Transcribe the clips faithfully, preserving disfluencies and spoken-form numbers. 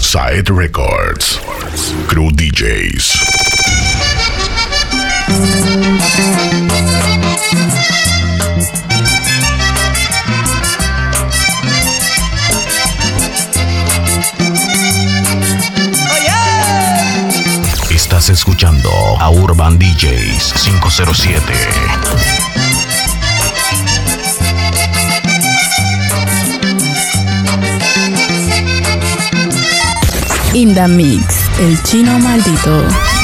Saed Records, Crew D Js. Estás escuchando a Urban D Js cinco cero siete. In the Mix, el chino maldito.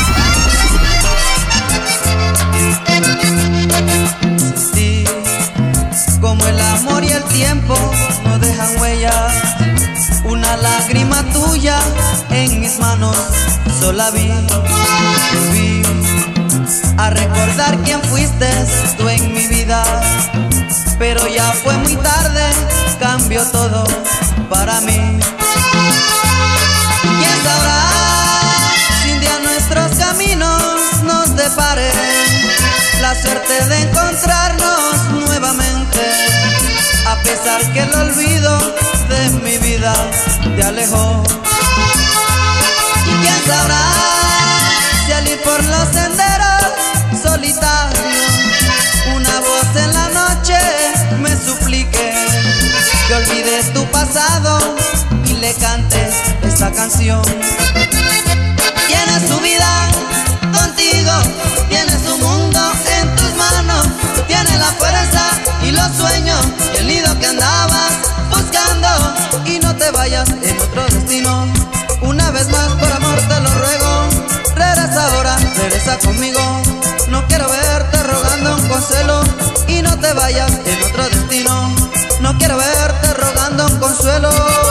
Sí, como el amor y el tiempo no dejan huellas, una lágrima tuya en mis manos sola vi. Volví a recordar quién fuiste tú en mi vida, pero ya fue muy tarde, cambió todo para mí. ¿Quién sabrá si un día nuestros caminos nos deparen la suerte de encontrarnos nuevamente, a pesar que el olvido de mi vida te alejó? ¿Y quién sabrá si al ir por los senderos solitarios una voz en la noche me suplique que olvides tu pasado y le cantes esta canción? Tienes tu vida contigo, tienes tu mundo en tus manos, tienes la fuerza y los sueños y el nido que andabas buscando, y no te vayas en otro destino. Una vez más, por amor te lo ruego, regresa ahora, regresa conmigo. No quiero verte rogando un consuelo, y no te vayas en otro destino. No quiero verte rogando un consuelo.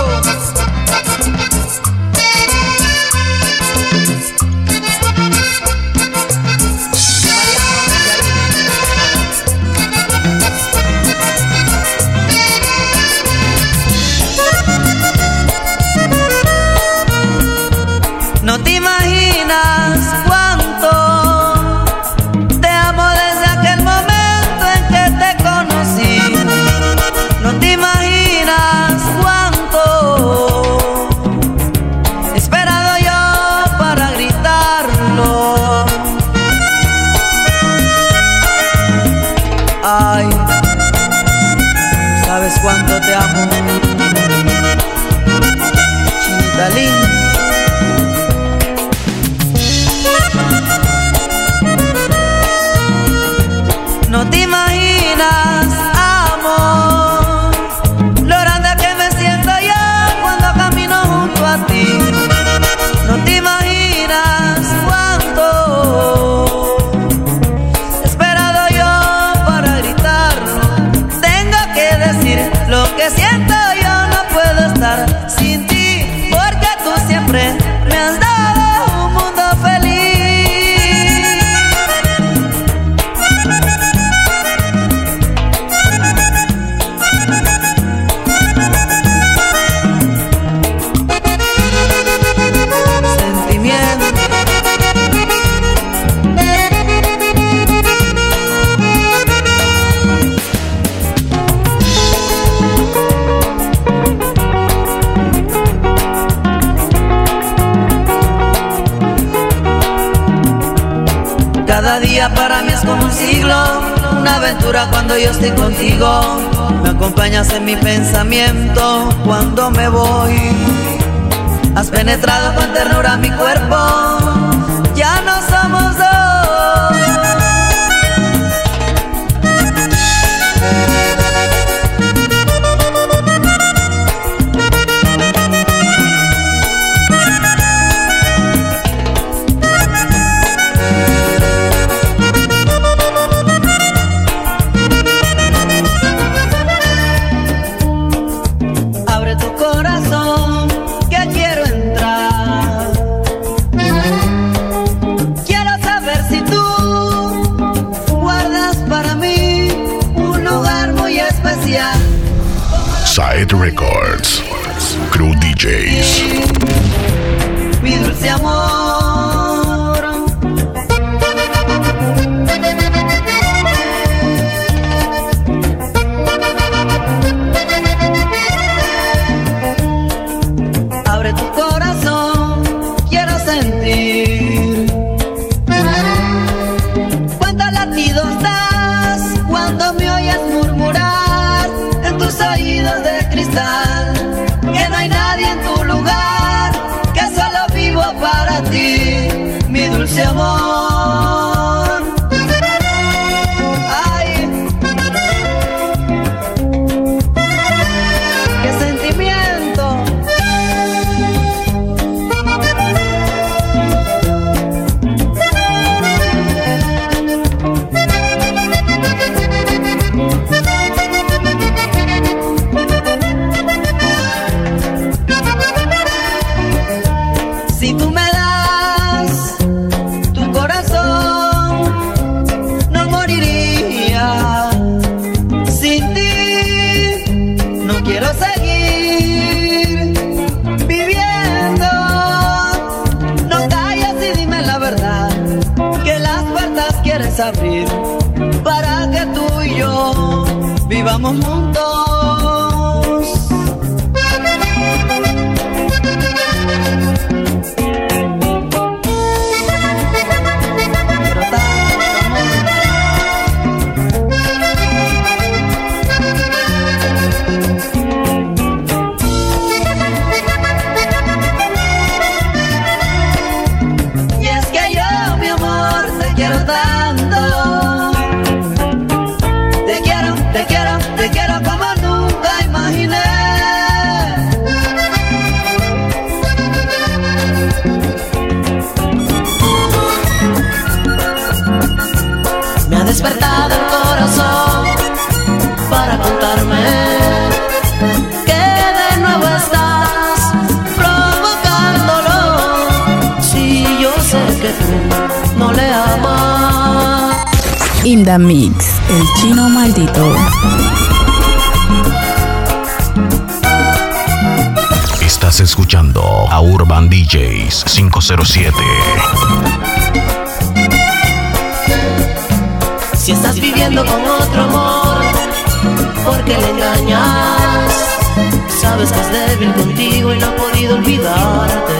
No te imaginas cuánto te amo desde aquel momento en que te conocí. No te imaginas cuánto he esperado yo para gritarlo. Ay, ¿sabes cuánto te amo, chinita linda? No te imaginas, amor, lo grande que me siento yo cuando camino junto a ti. No te imaginas cuánto he esperado yo para gritarlo. Tengo que decir lo que siento, yo no puedo estar sin ti, porque tú siempre me has dado un mundo feliz. Cada día para mí es como un siglo, una aventura cuando yo estoy contigo. Me acompañas en mi pensamiento cuando me voy. Has penetrado con ternura mi cuerpo, ya no somos dos. Saed Records, Crew D Js. Mi dulce amor, abre tu corazón. lugar que solo vivo para ti, mi dulce amor. Ay, qué sentimiento. Si tú me das tu corazón, no moriría. Sin ti no quiero seguir viviendo. No calles y dime la verdad, que las puertas quieres abrir para que tú y yo vivamos juntos. Despertado el corazón para contarme que de nuevo estás provocándolo. Si yo sé que tú no le amas. In the Mix, el chino maldito. Estás escuchando a Urban D Js cinco cero siete. Si estás viviendo con otro amor, ¿por qué le engañas? Sabes que es débil contigo y no ha podido olvidarte.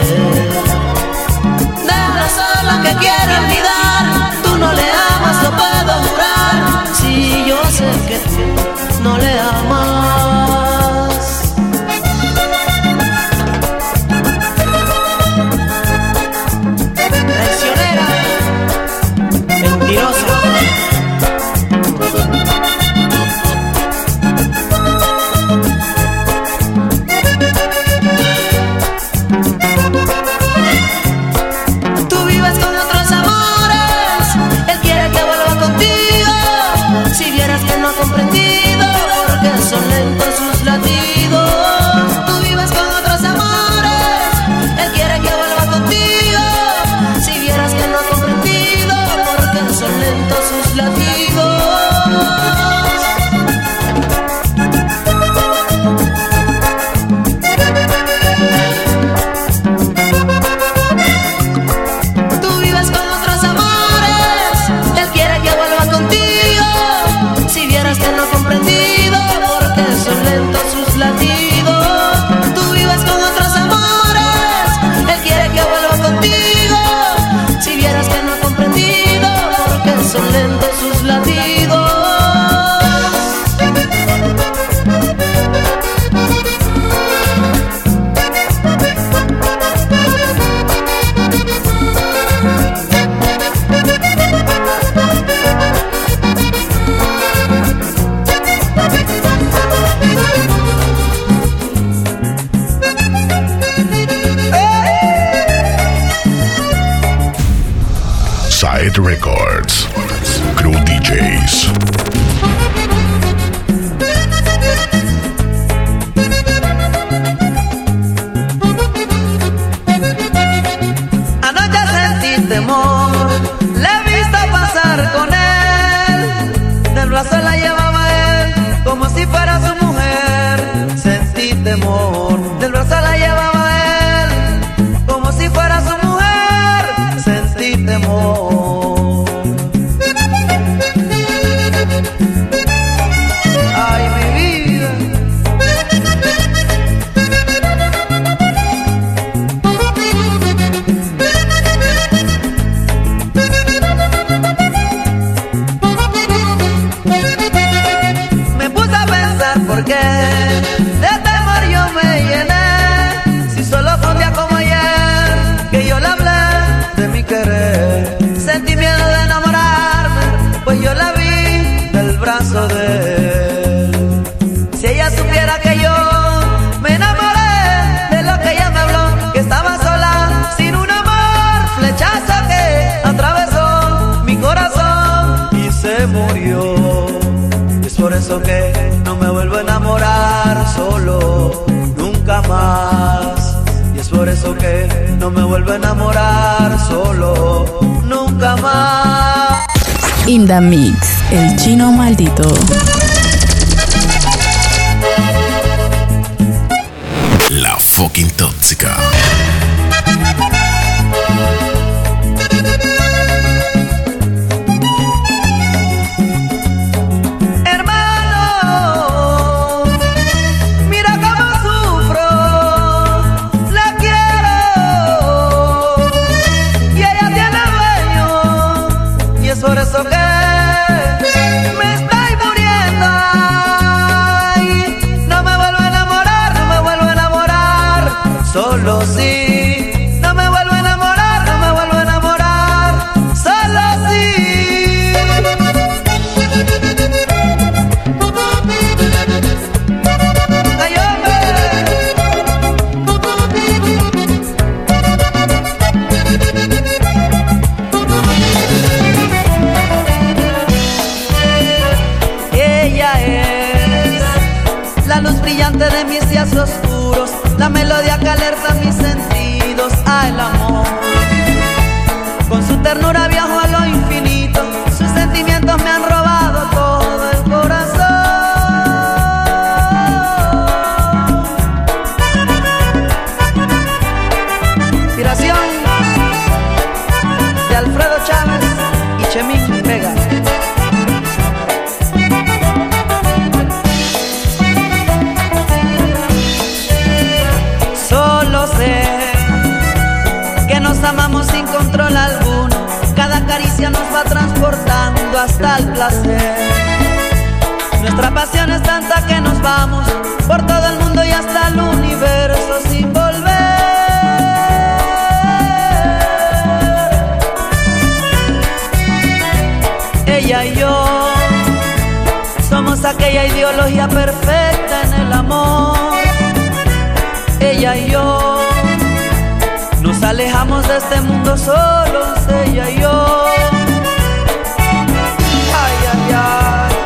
Déjala sola que quiere olvidar. Tú no le amas, lo puedo jurar. Si yo sé que tú no le amas. Traicionera, mentirosa. Side Records, Crew D Js. Anoche sentí temor, le he visto pasar con él. Del brazo la llevaba él, como si fuera su mujer. Sentí temor, del brazo la llevaba él, como si fuera su mujer. Sentí temor. eso que no me vuelvo a enamorar solo, nunca más. Y es por eso que no me vuelvo a enamorar solo, nunca más. In the Mix, el chino maldito. La fucking tóxica. Por eso que me estoy muriendo. Ay, no me vuelvo a enamorar, no me vuelvo a enamorar. Solo sí. No me vuelvo a enamorar, no me vuelvo a enamorar. Solo sí. Ay, hombre. La luz brillante de mis días oscuros, la melodía que alerta mis sentidos al amor. Con su ternura viajo a lo infinito, sus sentimientos me han robado todo el corazón. Inspiración de Alfredo Chávez y Chemín Vega. Que nos amamos sin control alguno, cada caricia nos va transportando hasta el placer. Nuestra pasión es tanta que nos vamos por todo el mundo y hasta el universo sin volver. Ella y yo somos aquella ideología perfecta en el amor. Ella y yo nos alejamos de este mundo solos, ella y yo. Ay, ay, ay.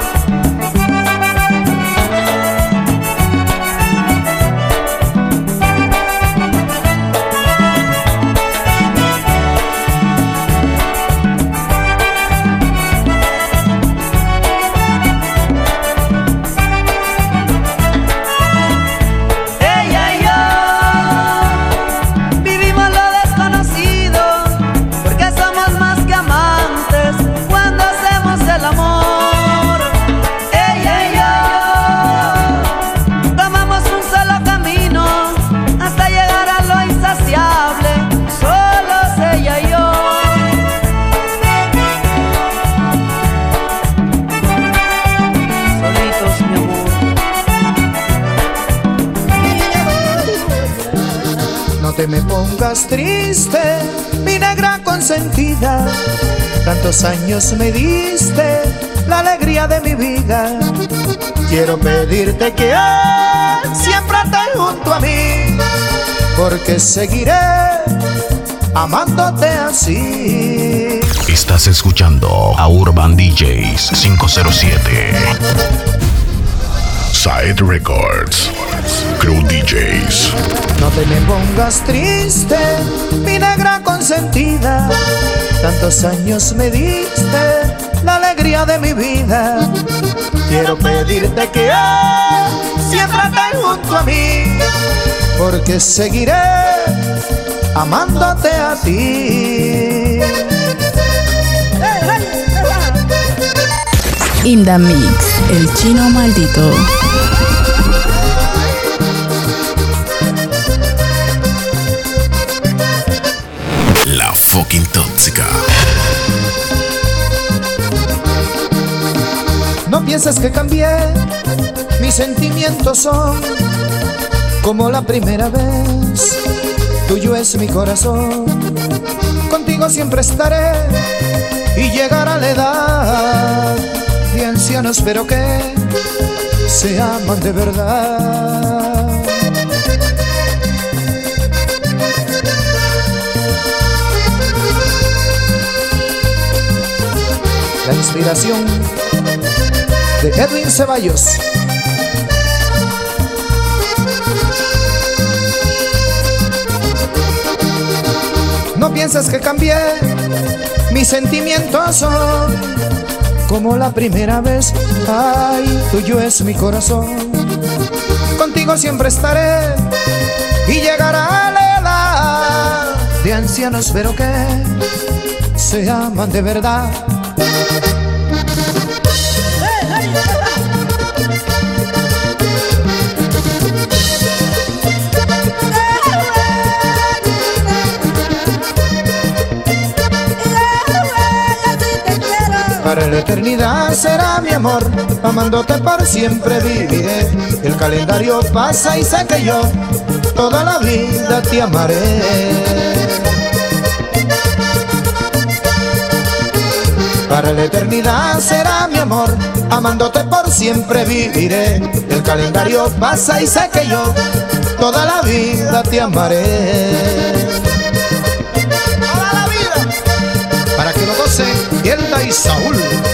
No te me pongas triste, mi negra consentida. Tantos años me diste la alegría de mi vida. Quiero pedirte que siempre estés junto a mí, porque seguiré amándote así. Estás escuchando a Urban D Js cinco cero siete. Side Records. Crew D Js. No te me pongas triste, mi negra consentida. Tantos años me diste la alegría de mi vida. Quiero pedirte que siempre estés junto a mí, porque seguiré amándote a ti. In the Mix, el chino maldito. La fucking tóxica. No pienses que cambié, mis sentimientos son como la primera vez. Tuyo es mi corazón, contigo siempre estaré y llegará la edad de ancianos, pero que se aman de verdad. La inspiración de Edwin Ceballos. No pienses que cambié, mis sentimientos son como la primera vez. Ay, tuyo es mi corazón, contigo siempre estaré y llegará la edad de ancianos, pero que se aman de verdad. Para la eternidad será mi amor, amándote por siempre viviré. El calendario pasa y sé que yo toda la vida te amaré. Para la eternidad será mi amor, amándote por siempre viviré. El calendario pasa y sé que yo toda la vida te amaré. Para que lo goce Yelda y Saúl.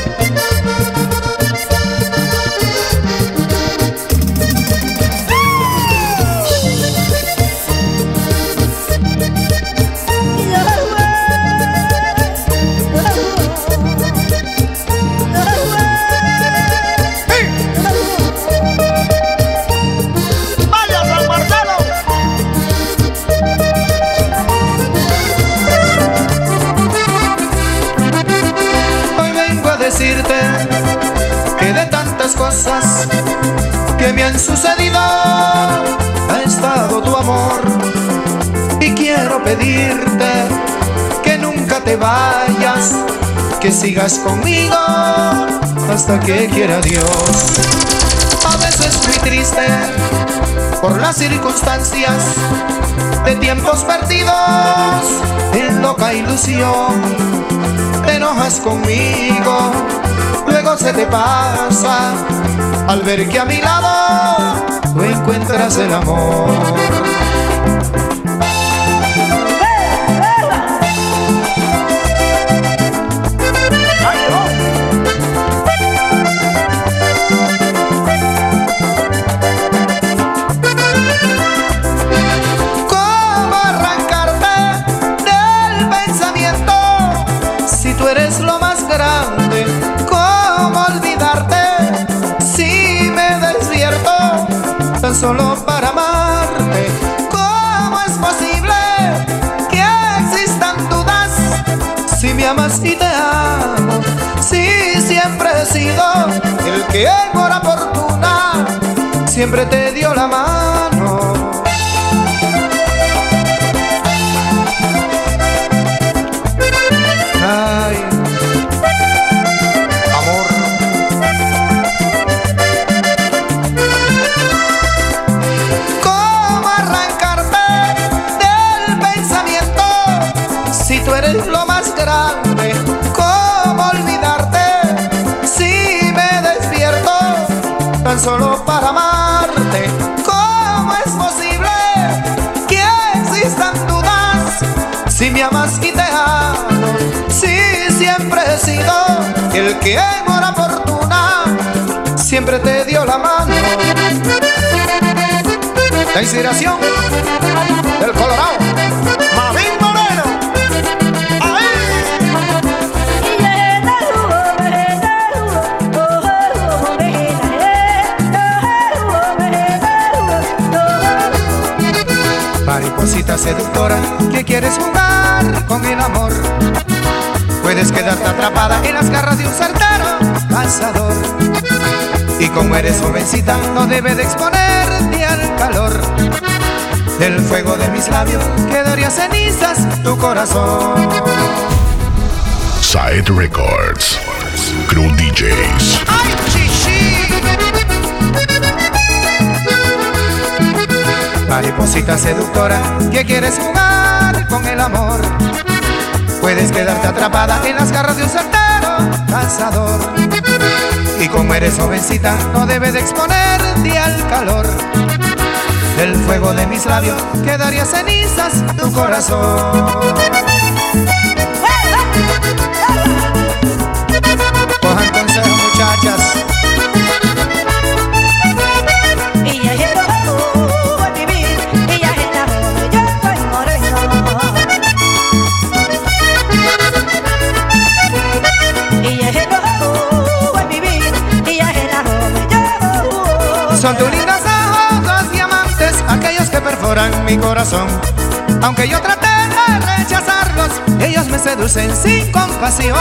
Que de tantas cosas que me han sucedido ha estado tu amor, y quiero pedirte que nunca te vayas, que sigas conmigo hasta que quiera Dios. A veces muy triste por las circunstancias de tiempos perdidos en loca ilusión, te enojas conmigo, luego se te pasa al ver que a mi lado tú encuentras el amor. ¿Cómo arrancarte del pensamiento si tú eres lo más grande? ¿Cómo olvidarte si me despierto tan solo para amarte? ¿Cómo es posible que existan dudas si me amas y te amo? Si siempre he sido el que en hora oportuna siempre te dio la mano. Ay, tú eres lo más grande, ¿cómo olvidarte si me despierto tan solo para amarte? ¿Cómo es posible que existan dudas si me amas y te amo? Si siempre he sido el que en hora oportuna siempre te dio la mano. La inspiración del Colorado, Mavin Moreno. Mariposita seductora, que quieres jugar con el amor, puedes quedarte atrapada en las garras de un certero cazador. Y como eres jovencita, no debe de exponerte al calor del fuego de mis labios, quedaría cenizas tu corazón. Side Records, Crew D Js. ¡Ay, chichi! Mariposita seductora, que quieres jugar con el amor, puedes quedarte atrapada en las garras de un certero cazador. Y como eres jovencita, no debes de exponerte al calor del fuego de mis labios, quedaría cenizas tu corazón. Cojan consejo, muchachas. mi corazón. Aunque yo traté de rechazarlos, ellos me seducen sin compasión.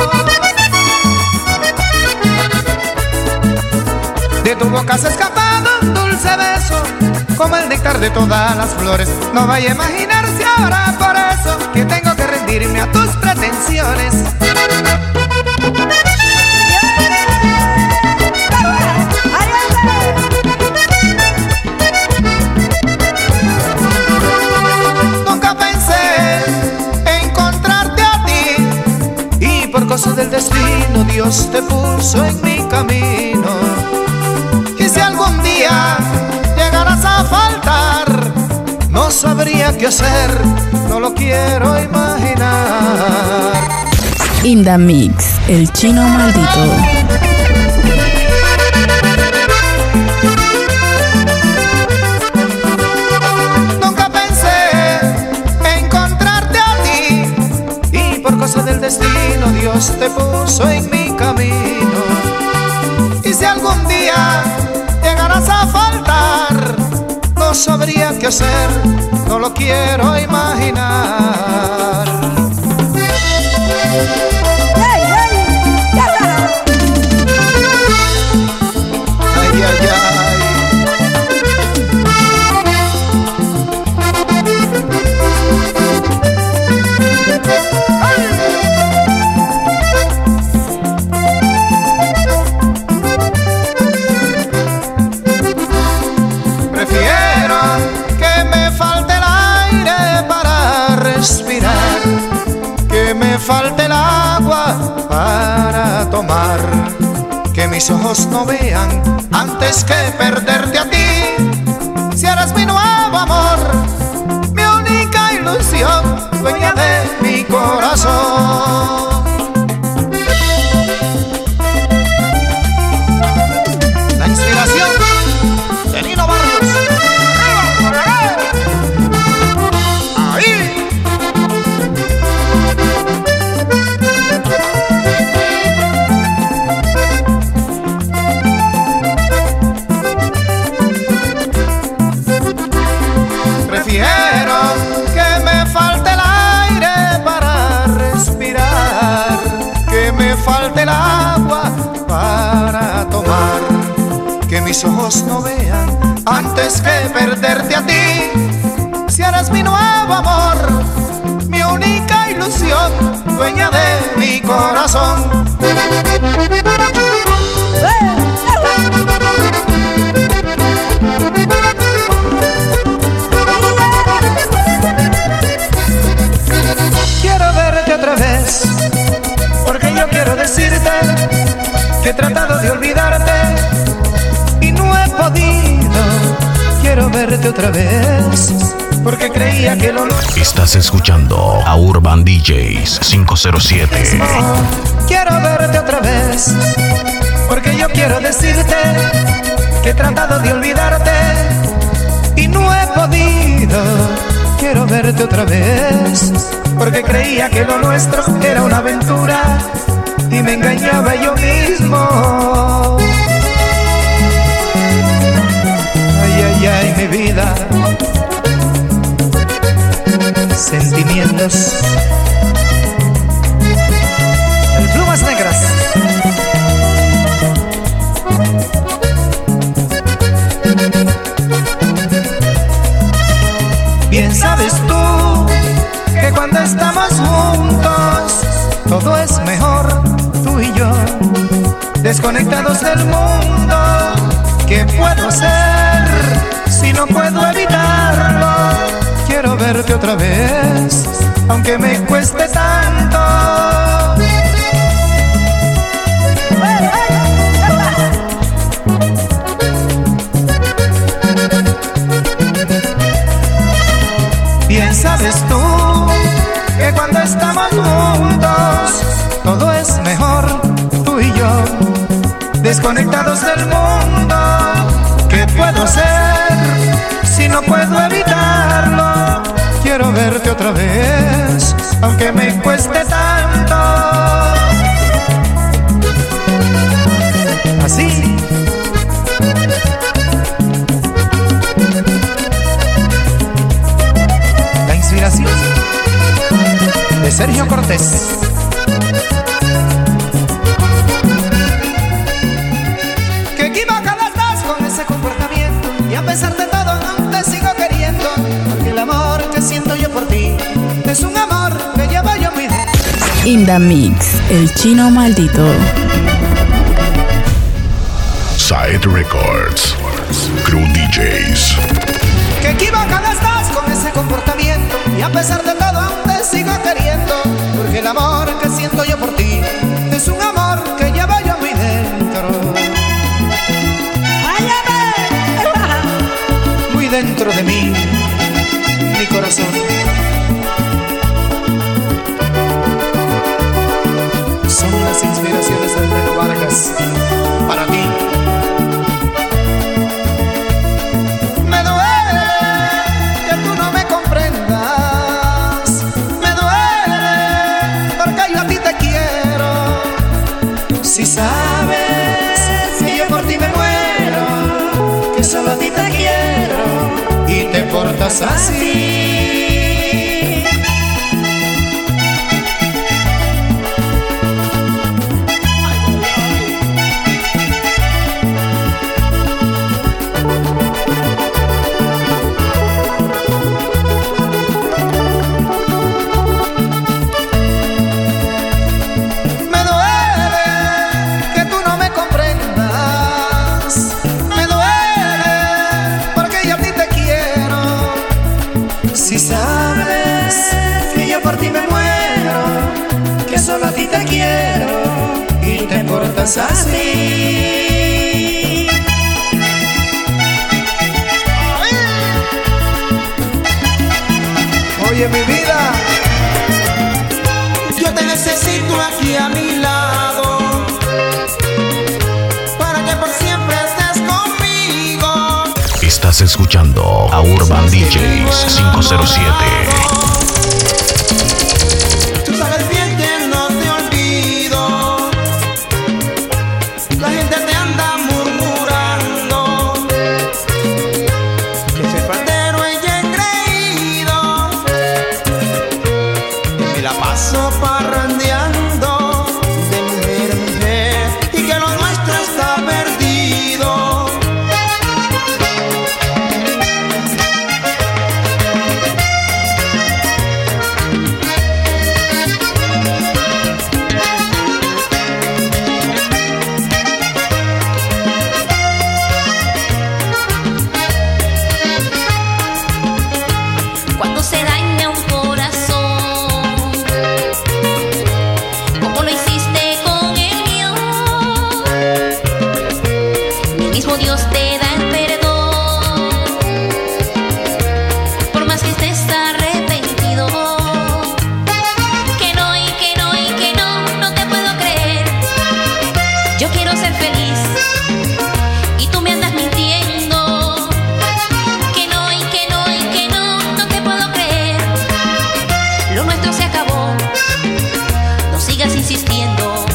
De tu boca se ha escapado un dulce beso, como el néctar de todas las flores. No vaya a imaginarse ahora por eso que tengo que rendirme a tus pretensiones. Nunca pensé encontrarte a ti, y por cosas del destino Dios te puso en mi camino. Y si algún día llegaras a faltar, no sabría qué hacer, no lo quiero imaginar. In the Mix, el chino maldito. Nunca pensé encontrarte a ti, y por cosas del destino Dios te puso en mi camino. Y si algún día llegarás a faltar, no sabría qué hacer, no lo quiero imaginar. ¡Ay, ay! Ay, ay, ay. Prefiero que me falte el aire para respirar, que me falte el agua para tomar, que mis ojos no vean antes que perderte a ti. Si eres mi nuevo amor, mi única ilusión, dueña de mi corazón. La inspiración de Nino Barrios. Ahí. Prefiero que me falte el aire para respirar, que me falte el agua para tomar, que mis ojos no vean antes que perderte a ti. Si eres mi nuevo amor, mi única ilusión, dueña de mi corazón. Quiero verte otra vez, porque yo quiero decirte que he tratado de olvidarte y no he podido. Quiero verte otra vez, porque creía que lo... Estás escuchando a Urban D Js cinco cero siete. Quiero verte otra vez, porque yo quiero decirte que he tratado de olvidarte y no he podido. Quiero verte otra vez, porque creía que lo nuestro era una aventura y me engañaba yo mismo. Ay, ay, ay, mi vida. Sentimientos. El Plumas Negras. Bien sabes tú que cuando estamos juntos todo es mejor, tú y yo, desconectados del mundo. ¿Qué puedo hacer si no puedo evitarlo? Quiero verte otra vez, aunque me cueste tanto. Bien sabes tú que cuando estamos juntos todo es mejor, tú y yo, desconectados del mundo. ¿Qué puedo hacer si no puedo evitarlo? Quiero verte otra vez, aunque me cueste tanto. Así. Inspiración de Sergio Cortés. Qué equivocada estás con ese comportamiento, y a pesar de todo aún te sigo queriendo, porque el amor que siento yo por ti es un amor que llevo yo muy dentro. Inda Mix, el chino maldito. Side Records, Crew D Js. Qué equivocada estás con ese comportamiento, y a pesar de todo aún te sigo queriendo, porque el amor que siento yo por ti es un amor que llevo yo muy dentro. Muy dentro de mí, mi corazón. Son las inspiraciones de Alfredo Vargas para ti. Me duele que tú no me comprendas, me duele porque yo a ti te quiero. Si sabes que yo por ti me muero, que solo a ti te quiero y te portas así. Si sabes que yo por ti me muero, que solo a ti te quiero y te portas así. Oye, mi vida, yo te necesito aquí a mi lado, para que por siempre estés conmigo. Estás escuchando a Urban D Js cinco cero siete. Tú sabes bien que no te olvido, la gente te anda murmurando que soy faltero y engreído, que me la paso parrandeando de mujer a mujer y que lo nuestro está perdido. Cuando se daña un corazón, como lo hiciste con el mío, mi mismo Dios te da el perdón, por más que estés arrepentido. Que no, y que no, y que no, no te puedo creer. Yo quiero ser feliz y tú me andas mintiendo. Que no, y que no, y que no, no te puedo creer. Lo nuestro se acabó, no sigas insistiendo.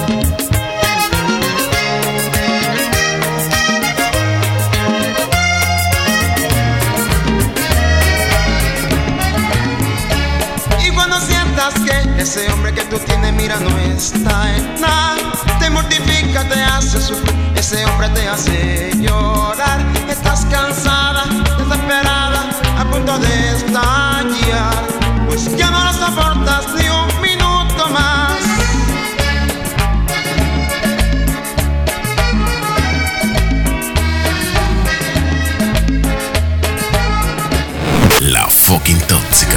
Y cuando sientas que ese hombre que tú tienes, mira, no está en nada, te mortifica, te hace sufrir, ese hombre te hace llorar. Estás cansada, desesperada, a punto de estallar, pues ya no lo soportas ni un minuto más. La fucking tóxica.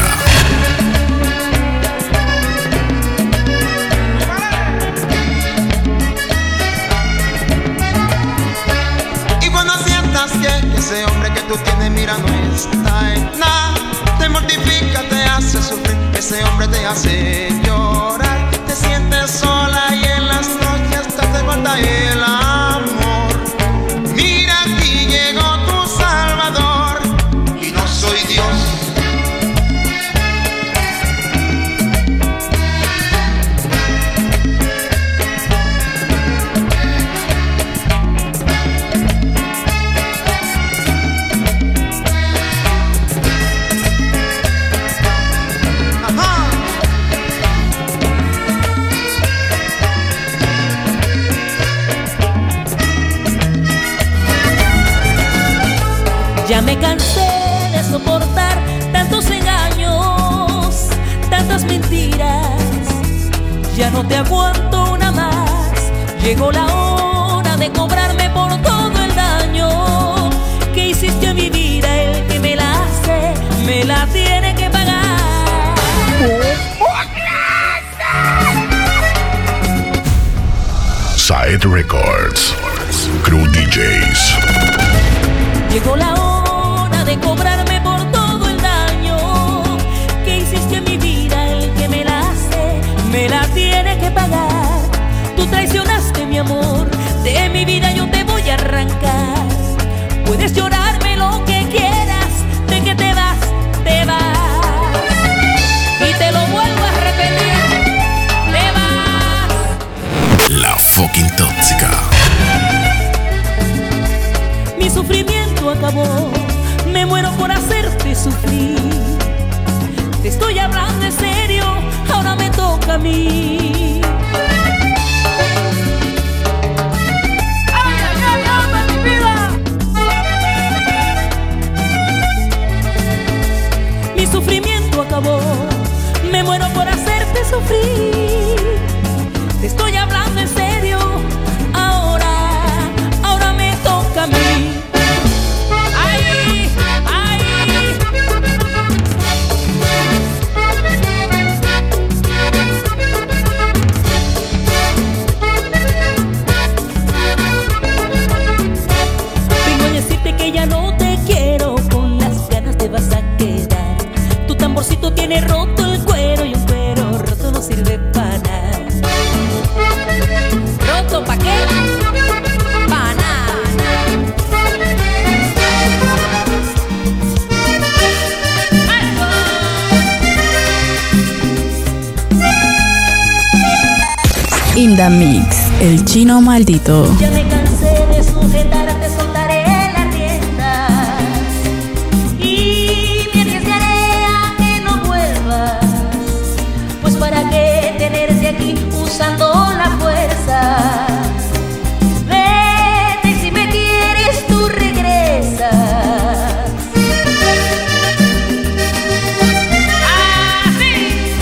Y cuando sientas que ese hombre que tú tienes, mira, no está en nada, te mortifica, te hace sufrir, ya no te aguanto una más. Llegó la hora de cobrarme por todo el daño que hiciste a mi vida. El que me la hace, me la tiene que pagar. Side Records, Crew D Js. Llegó la hora de cobrarme por todo el daño que hiciste a mi vida. El que me la hace, me la tiene que pagar. Tú traicionaste mi amor, de mi vida yo te voy a arrancar. Puedes llorarme lo que quieras, de que te vas, te vas. Y te lo vuelvo a repetir, te vas. La fucking tóxica. Mi sufrimiento acabó, me muero por hacerte sufrir. Te estoy hablando en serio, ahora me toca a mí. Mi sufrimiento acabó, me muero por hacerte sufrir. Te estoy hablando en serio, ahora, ahora me toca a mí. Ay, ay. Vengo a decirte que ya no te quiero, con las ganas te vas a quedar. Tu tamborcito tiene roto el cuero y un cuero roto no sirve para nada. ¿Roto pa' qué? Pa' nada. In the Mix, el chino maldito. Ya me cansé de sujetarte, soltaré la rienda y me arriesgaré a que no vuelvas. Pues para qué tenerte aquí usando la fuerza. Vete y si me quieres tú regresas. Así.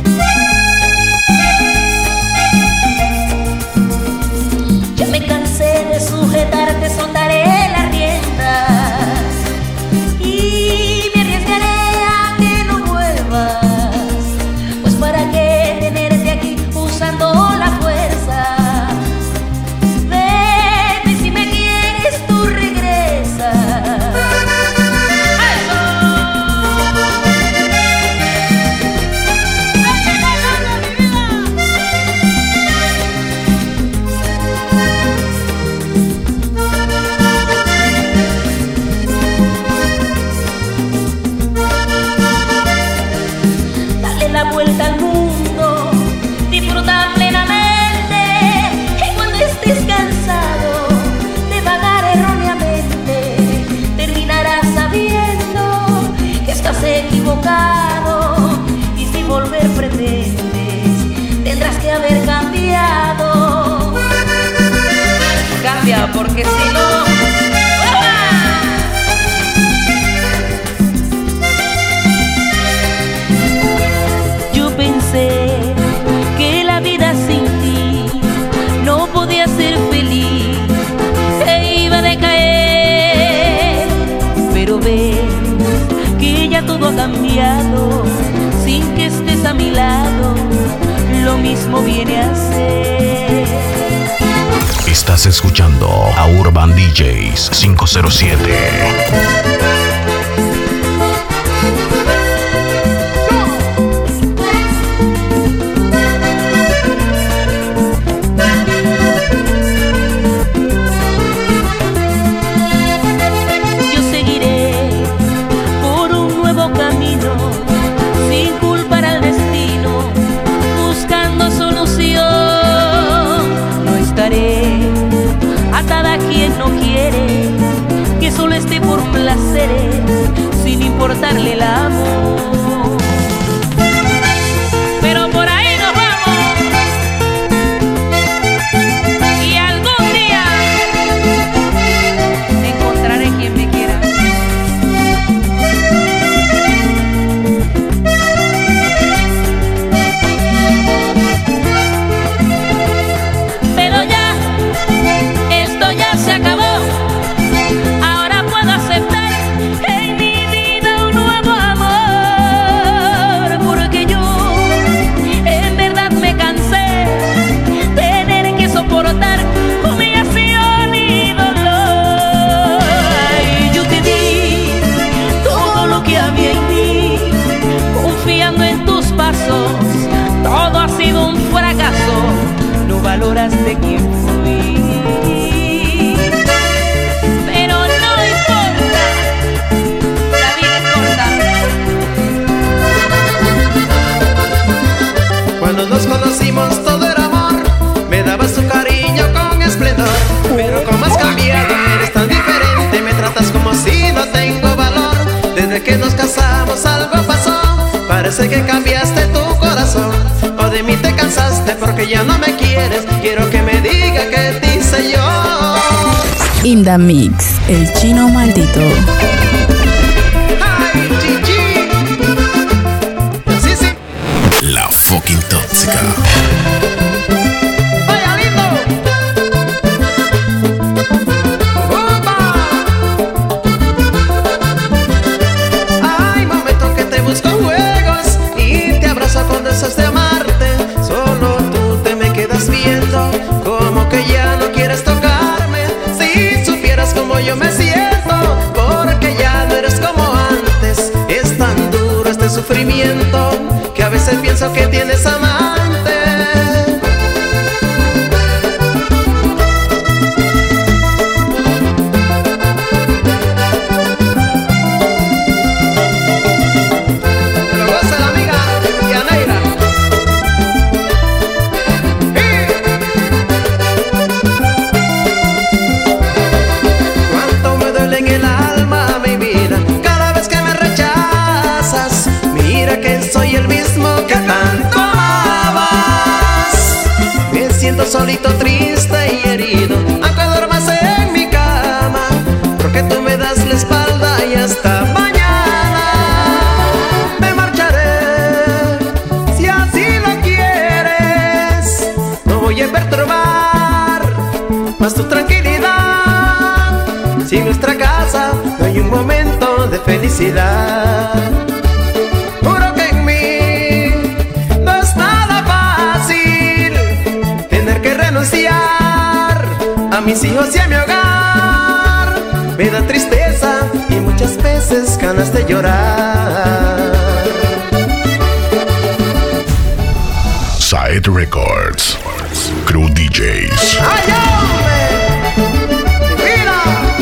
Ya me cansé de sujetarte, soltaré la rienda y me arriesgaré a que no vuelvas. Pues para qué tenerte aquí usando la fuerza. Vete y si me quieres tú regresas. Dale la vuelta al mundo, disfruta plenamente. Y cuando estés cansado de vagar erróneamente, terminarás sabiendo que estás equivocado. Y si volver pretendes, tendrás que haber cambiado. Cambia porque si no... Yo pensé que la vida sin ti no podía ser feliz, e iba a decaer. Pero ves que ya todo ha cambiado, sin que estés a mi lado, lo mismo viene a ser. Estás escuchando a Urban D Js cinco cero siete. Yo seguiré por un nuevo camino, sin culpar al destino, buscando solución. No estaré atada a quien no quiere, que solo esté por placeres, sin importarle el amor. Pero por ahí nos vamos, y algún día encontraré quien me quiera. valoraste quién fui. Pero no importa, la vida es corta. Cuando nos conocimos todo era amor, me dabas tu cariño con esplendor. Pero como has cambiado, eres tan diferente, me tratas como si no tengo valor. Desde que nos casamos algo pasó, parece que cambiaste tu corazón. O de mí te cansaste porque ya no me quieres, quiero que me diga qué te hice yo. In the Mix, el chino maldito. Ay, chichi. Sí, sí. La fucking tóxica. Vaya lindo. Upa. Hay momentos que te busco juegos y te abrazo con deseos de amarte. Solo tú te me quedas viendo, como que ya no quieres tocarme. Si supieras cómo yo me siento, porque ya no eres como antes. Es tan duro este sufrimiento que a veces pienso que tienes amante. Que lo goce la amiga Yaneira. Cuánto me duele en el alma, mi vida, cada vez que me rechazas. Mira que soy el mismo que tanto amabas. Me siento solito, triste y herido, aunque duermas en mi cama, porque tú me das la espalda y hasta mañana me marcharé. Si así lo quieres, no voy a perturbar más tu tranquilidad. Si en nuestra casa no hay un momento de felicidad. Juro que en mí no es nada fácil tener que renunciar a mis hijos y a mi hogar. Me da tristeza y muchas veces ganas de llorar. Side Records. Crew D Js. ¡Ay, hombre! ¡Mira!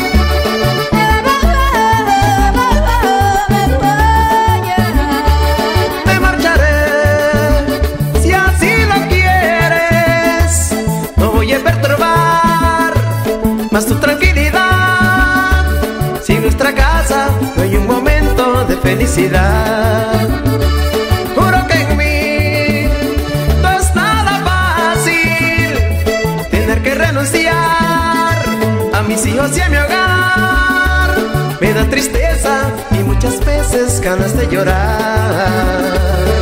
Me marcharé si así lo quieres. No voy a perturbar más tu tranquilidad. Si en nuestra casa no hay un momento de felicidad. Juro que en mí no es nada fácil tener que renunciar a mis hijos y a mi hogar. Me da tristeza y muchas veces ganas de llorar.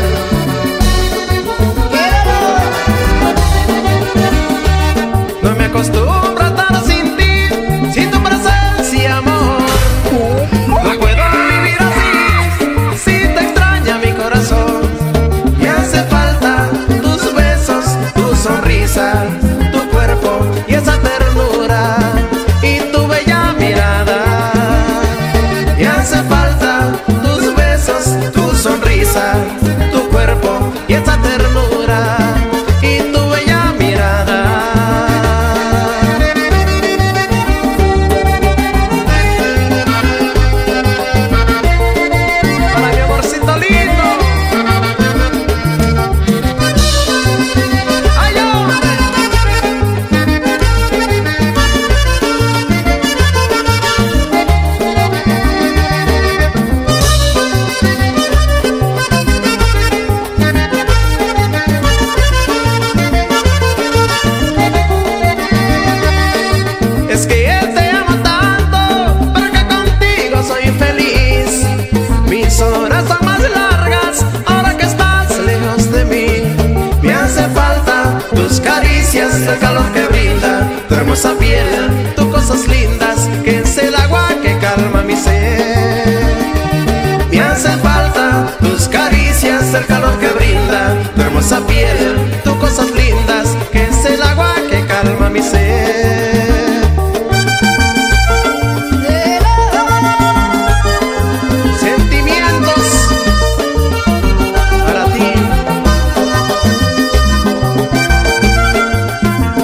No me acostumbro a estar sin ti, sin tu presencia, amor. No puedo vivir así, si te extraña mi corazón. Me hace falta tus besos, tu sonrisa, tu cuerpo y esa ternura y tu bella mirada. Me hace falta tus besos, tu sonrisa, tu cuerpo y esa ternura y tu bella mirada. Para mi amorcito lindo. Ay, hombre. Es que te amo tanto, porque contigo soy feliz. Mis horas son más largas ahora que estás lejos de mí. Me hace falta tus caricias, el calor que brinda tu hermosa piel, tus cosas lindas, que es el agua que calma mi sed. Me hace falta tus caricias, el calor que brinda tu hermosa piel, tus cosas lindas, que es el agua que calma mi sed. Sentimientos para ti.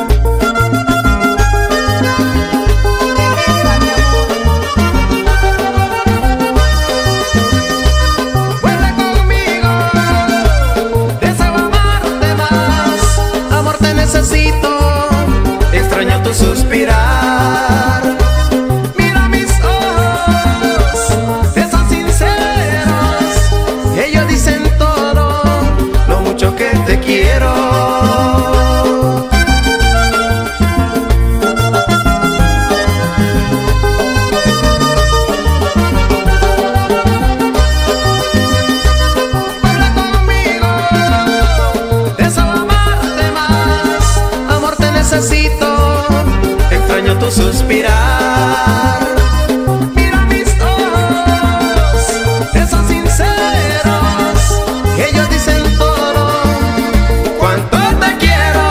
tu suspirar. Mira mis ojos, que son sinceros, que ellos dicen todo cuánto te quiero.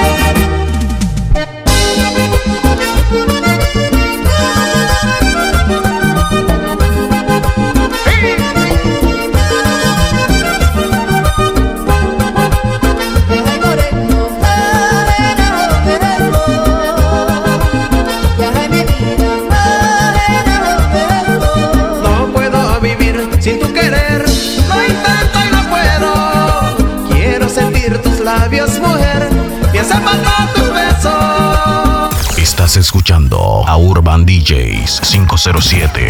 Sin tu querer, lo intento y no puedo. Quiero sentir tus labios, mujer, y hace falta tu beso. Estás escuchando a Urban D Js cinco cero siete.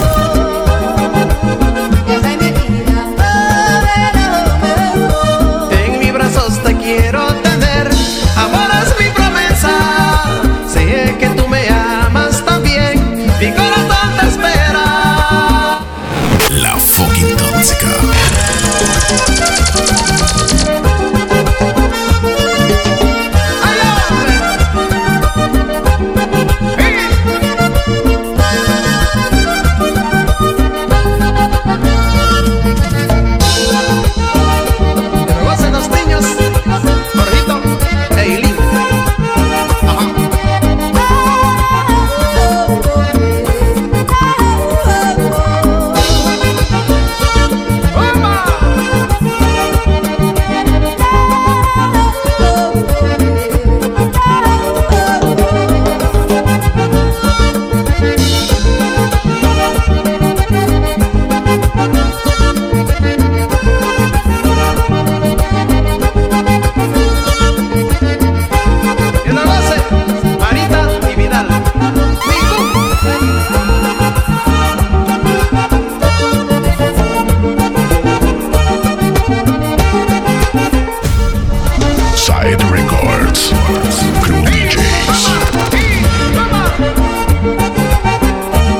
En mis brazos te quiero tener, amor es mi promesa. Sé que tú me amas también, mi corazón te espera. La fucking tóxica.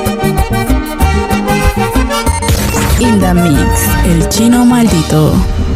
In the Mix, el chino maldito.